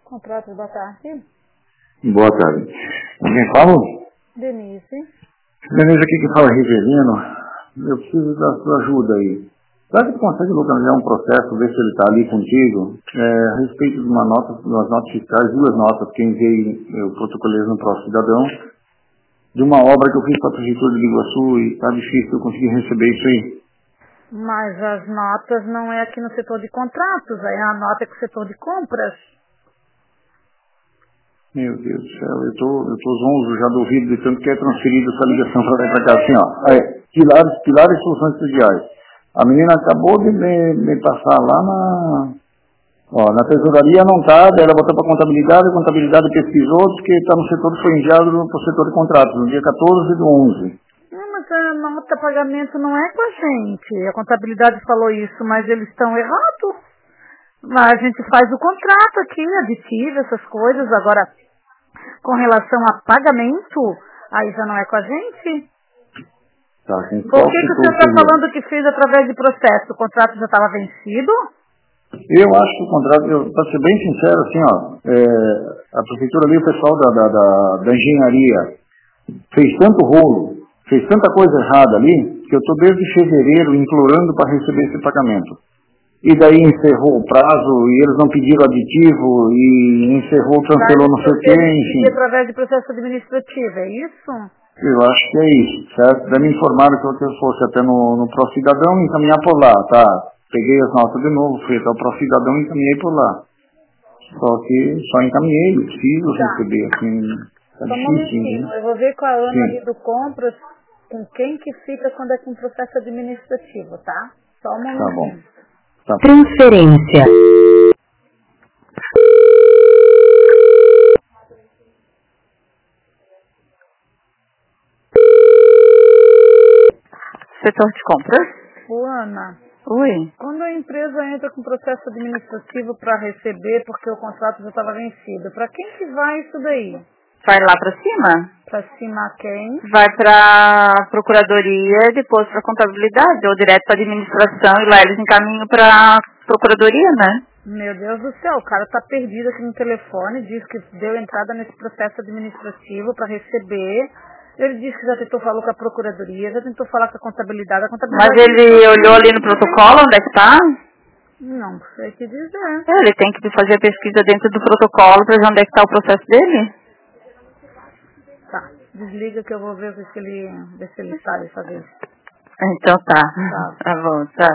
Contrato, boa tarde. Boa tarde. Quem fala? Denise. Denise, aqui que fala Riverino. Eu preciso da sua ajuda aí. Será que tu consegue localizar um processo, ver se ele está ali contigo, a respeito de umas notas fiscais, duas notas que eu enviei, eu protocolei no Próximo Cidadão, de uma obra que eu fiz para a Prefeitura de Iguaçu e está difícil eu conseguir receber isso aí. Mas as notas não é aqui no setor de contratos, aí a nota é com o setor de compras. Meu Deus do céu, eu tô zonzo já do ouvido de tanto que é transferido essa ligação para cá, assim, ó. Aí, pilares e soluções estudiais. A menina acabou de me passar lá na tesouraria não tá, daí ela botou para contabilidade, a contabilidade pesquisou, disse que está no setor, foi enviado para o setor de contratos, no dia 14/11. Não, mas a nota pagamento não é com a gente. A contabilidade falou isso, mas eles estão errados. Mas a gente faz o contrato aqui, aditivo, essas coisas. Agora, com relação a pagamento, aí já não é com a gente. Tá, Por que o senhor está falando que fez através de processo? O contrato já estava vencido? Eu acho que o contrato, para ser bem sincero, assim, ó, a prefeitura ali, o pessoal da engenharia, fez tanto rolo, fez tanta coisa errada ali, que eu estou desde fevereiro implorando para receber esse pagamento. E daí encerrou o prazo, e eles não pediram aditivo, e encerrou, cancelou não sei o quê, enfim. Através de processo administrativo, é isso? Eu acho que é isso, certo? Daí me informaram que eu fosse até no Procidadão e encaminhar por lá, tá? Peguei as notas de novo, fui até o Procidadão e encaminhei por lá. Só que só encaminhei, eu preciso receber, assim, tá difícil, né? Eu vou ver com a Ana ali do Compras, com quem que fica quando é com processo administrativo, tá? Só um momentinho. Tá bom. Tá. Transferência. Setor de compras? Ô, Ana, Oi. quando a empresa entra com processo administrativo para receber, porque o contrato já estava vencido, para quem que vai isso daí? Vai lá pra cima? Para cima quem? Vai pra procuradoria, depois pra contabilidade, ou direto pra administração, e lá eles encaminham pra procuradoria, né? Meu Deus do céu, o cara tá perdido aqui no telefone, diz que deu entrada nesse processo administrativo para receber. Ele disse que já tentou falar com a procuradoria, já tentou falar com a contabilidade. Mas ele olhou ali no protocolo, onde é que tá? Não sei o que dizer. Ele tem que fazer a pesquisa dentro do protocolo pra ver onde é que tá o processo dele. Tá, desliga que eu vou ver se ele sabe fazer isso. Então tá. Tá bom, tá.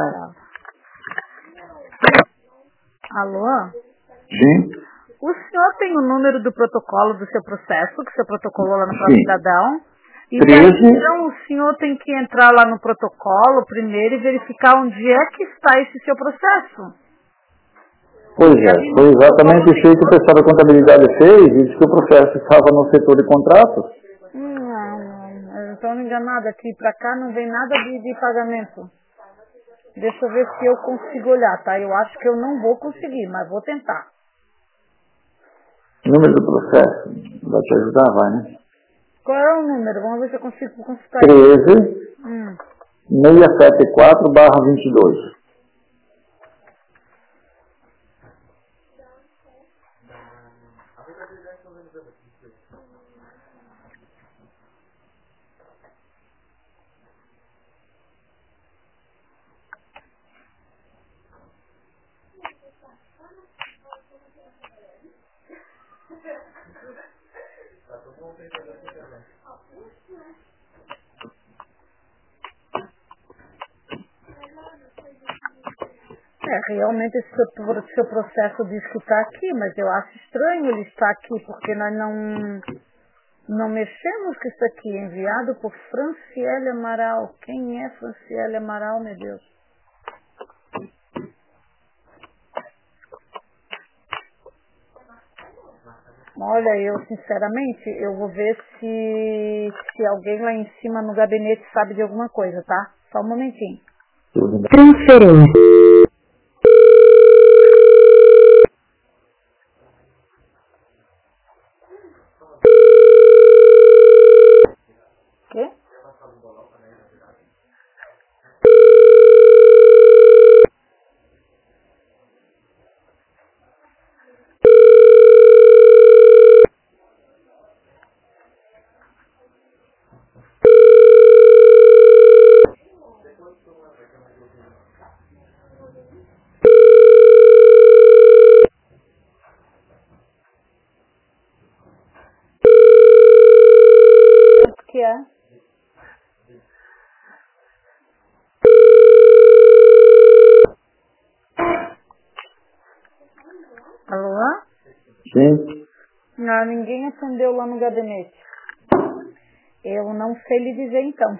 Alô? Sim? O senhor tem o número do protocolo do seu processo, que o senhor protocolou lá no Procidadão? E daí, então, o senhor tem que entrar lá no protocolo primeiro e verificar onde é que está esse seu processo. Pois é, foi exatamente isso que o pessoal da contabilidade fez e disse que o processo estava no setor de contratos. Não, eu estou enganada aqui. Para cá não vem nada de pagamento. Deixa eu ver se eu consigo olhar, tá? Eu acho que eu não vou conseguir, mas vou tentar. Número do processo, vai te ajudar, vai, né? Qual é o número? Vamos ver se eu consigo consultar. 13 674/22. Realmente esse seu processo diz que está aqui, mas eu acho estranho ele estar aqui, porque nós não mexemos com isso aqui, enviado por Franciele Amaral. Quem é Franciele Amaral, meu Deus? Olha, eu sinceramente, eu vou ver se alguém lá em cima no gabinete sabe de alguma coisa, tá? Só um momentinho. Transferência. Quê? Alô? Sim. Não, ninguém atendeu lá no gabinete. Eu não sei lhe dizer então.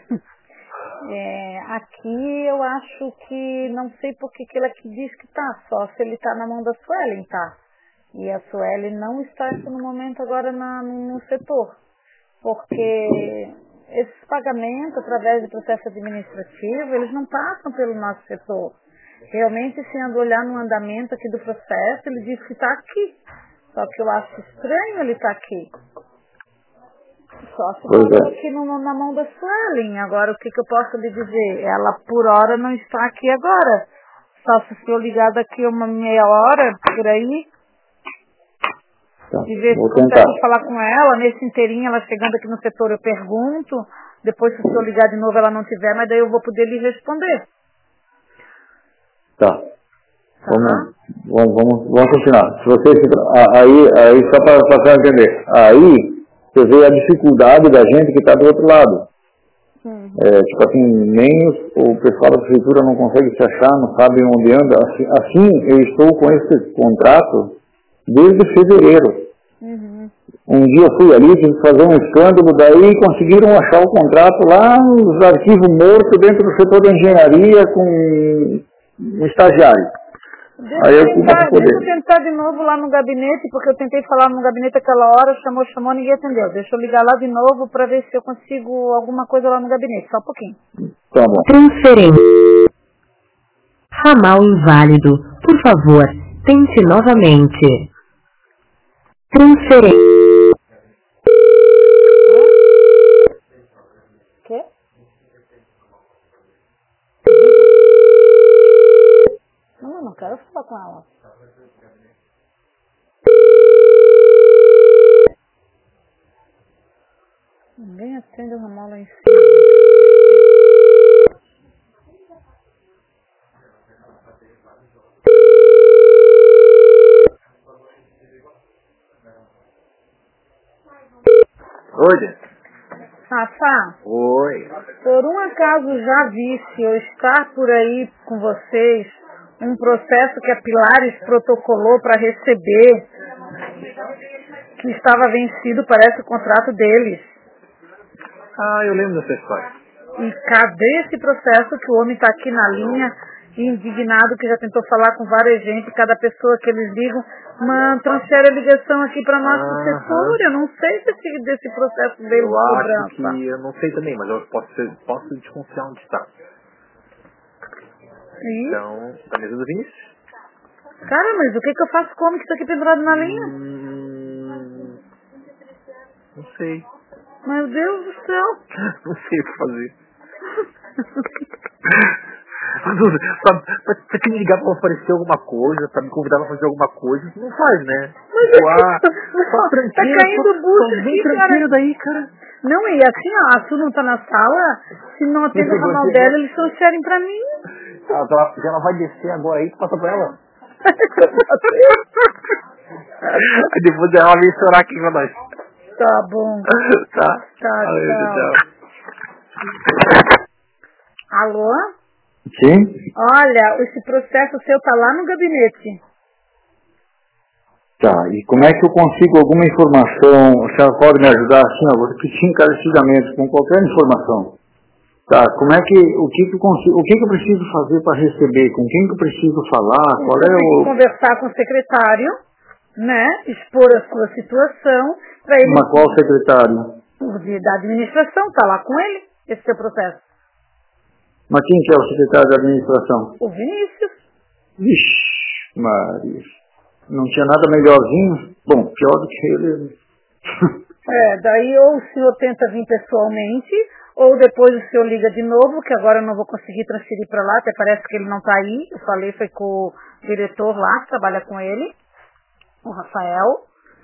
Aqui eu acho que não sei por que ele aqui diz que tá, só se ele tá na mão da Suelen, tá? E a Suelen não está no momento agora no setor, porque esses pagamentos através do processo administrativo, eles não passam pelo nosso setor. Realmente, se olhar no andamento aqui do processo, ele diz que está aqui, só que eu acho estranho ele estar aqui. Só se for aqui na mão da Suelen. Agora, o que eu posso lhe dizer? Ela, por hora, não está aqui agora. Só se for ligar daqui uma meia hora, por aí. Tá, E ver se consegue falar com ela. Nesse inteirinho, ela chegando aqui no setor, eu pergunto. Depois, se o senhor ligar de novo, ela não tiver, mas daí eu vou poder lhe responder. Tá. Vamos continuar. Se você, aí só para entender. Aí, você vê a dificuldade da gente que está do outro lado. Tipo assim, nem o pessoal da prefeitura não consegue se achar, não sabe onde anda. Assim eu estou com esse contrato desde fevereiro. Um dia eu fui ali, tive que fazer um escândalo, daí conseguiram achar o contrato lá nos arquivos mortos dentro do setor da engenharia com um estagiário. Deixa eu tentar de novo lá no gabinete, porque eu tentei falar no gabinete aquela hora, chamou, ninguém atendeu. Deixa eu ligar lá de novo para ver se eu consigo alguma coisa lá no gabinete, só um pouquinho. Tá bom. Transferência. Ramal inválido. Por favor, tente novamente. Transferência. Quê? Não quero falar com ela. Ninguém atende o ramal lá em cima. Oi. Rafa. Oi. Por um acaso já visse eu estar por aí com vocês um processo que a Pilares protocolou para receber, que estava vencido, parece o contrato deles. Ah, eu lembro dessa história. E cadê esse processo que o homem está aqui na linha, indignado, que já tentou falar com várias gente, cada pessoa que eles ligam, transfere a ligação aqui para nosso setor. Eu não sei se desse processo dele de cobrança. Eu acho que eu não sei também, mas eu posso desconfiar onde está. Então, da mesa do Vinícius. Cara, mas o que eu faço como que está aqui pendurado na linha? Não sei. Meu Deus do céu. Não sei o que fazer. Pra te ligar pra oferecer alguma coisa, pra me convidar pra fazer alguma coisa, não faz, né? Mas tá caindo bucho bem tranquilo daí, cara. Não, e assim, ó, a Su não tá na sala, se não atende o ramal dela, eles transferem pra mim. Ela vai descer agora aí, tu passa pra ela. Aí depois ela vem chorar aqui com nós. Tá bom. Tá. Tchau. Alô? Sim? Olha, esse processo seu tá lá no gabinete. Tá, e como é que eu consigo alguma informação? A senhora pode me ajudar assim, ó, vou repetir encarecidamente, com qualquer informação. Tá, como é que, o que eu preciso fazer para receber? Com quem que eu preciso falar? Qual é o... Conversar com o secretário, né? Expor a sua situação para ele. Mas qual secretário? Da administração, tá lá com ele, esse seu processo. Mas quem que é o secretário da administração? O Vinícius. Vixe, Maria. Não tinha nada melhorzinho? Bom, pior do que ele. Daí ou o senhor tenta vir pessoalmente, ou depois o senhor liga de novo, que agora eu não vou conseguir transferir para lá, até parece que ele não está aí. Eu falei, foi com o diretor lá, que trabalha com ele, o Rafael.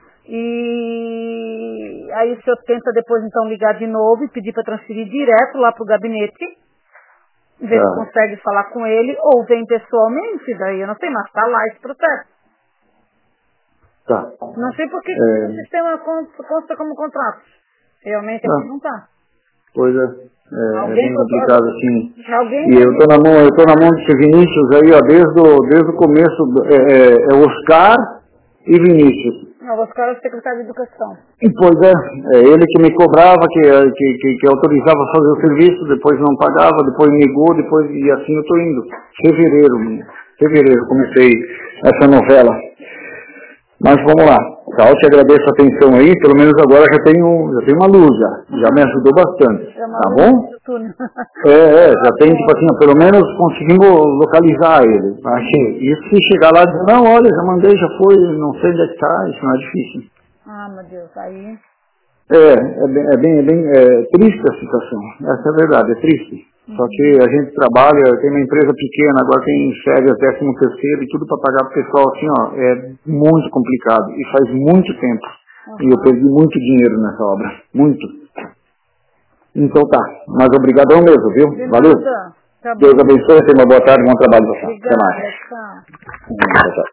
E aí o senhor tenta depois então ligar de novo e pedir para transferir direto lá para o gabinete, ver se consegue falar com ele, ou vem pessoalmente, daí eu não sei, mas está lá esse processo. Tá. Não sei por que o sistema consta como contrato. Realmente aqui não está. Pois é bem complicado assim. E eu tô na mão desse Vinícius aí, ó, desde o começo, é Oscar e Vinícius. Não, o Oscar é o secretário de Educação. Pois é ele que me cobrava, que autorizava a fazer o serviço, depois não pagava, depois negou, e assim eu estou indo. Fevereiro comecei essa novela. Mas vamos lá. Tá, eu te agradeço a atenção aí, pelo menos agora já tenho uma luz, já me ajudou bastante, tá bom? Já tem, tipo assim, pelo menos conseguimos localizar ele. E se chegar lá e dizer, não, olha, já mandei, já foi, não sei onde é que tá, isso não é difícil. Ah, meu Deus, aí... É bem triste a situação, essa é a verdade, é triste. Só que a gente trabalha, tem uma empresa pequena, agora tem férias, 13º e tudo para pagar pro pessoal, assim, ó, é muito complicado e faz muito tempo. E eu perdi muito dinheiro nessa obra, muito. Então tá, mas obrigadão mesmo, viu? Valeu. Tá Deus abençoe, tenha uma boa tarde, bom trabalho pra você. Obrigada, Até mais. tchau. Tchau.